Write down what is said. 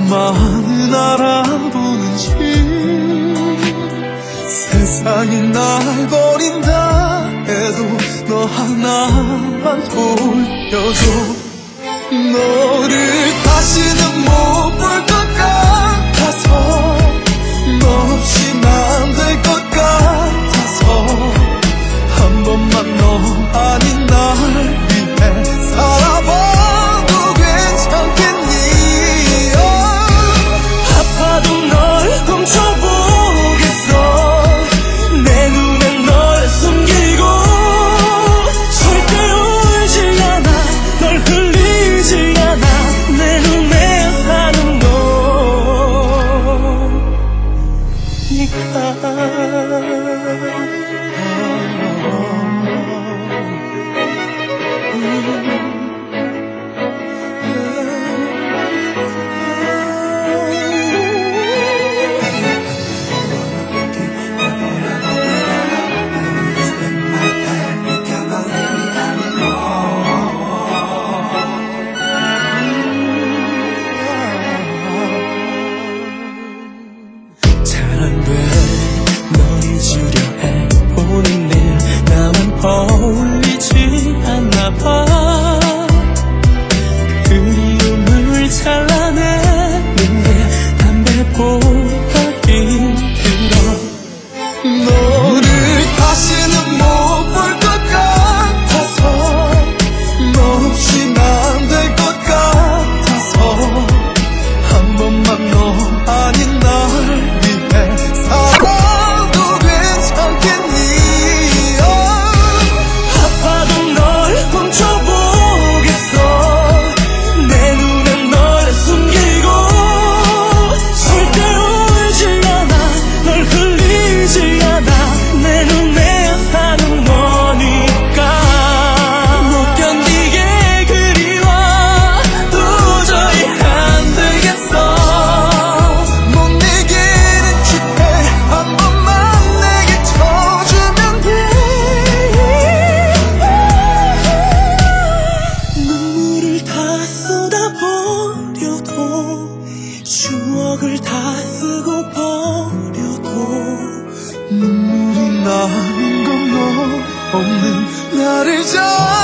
너만 알아보는지. 세상이 날 버린다 해도 너 하나만 보여줘. 너를 다시는 못 볼 것 같아서, 너 없인 안 될 것 같아서, 한 번만 너 아닌 날 위해 살아봐도 괜찮겠니? 아파도 널 훔쳐보겠어. 내 눈엔 널 숨기고 절대 울지 않아. 널 흘리지 않아. 내 눈에 사는 널 잊으려 해보는 일 나만 어울리지 않나 봐. 그리움을 잘라내는데 담배보다 힘들어. 너를 다시는 못 볼 것 같아서, 너 없인 안 될 것 같아서, 한 번만 너 아닌 날 위해 살아도 괜찮겠니? 아파도 널 훔쳐보겠어. 내 눈엔 널 숨기고 절대 울지 않아. 널 흘리지 않아. 내 눈에 사는 거니까. 못 견디게 그리워 도저히 안 되겠어. 추억을 다 쓰고 버려도 눈물이 나는 건 너 없는 나를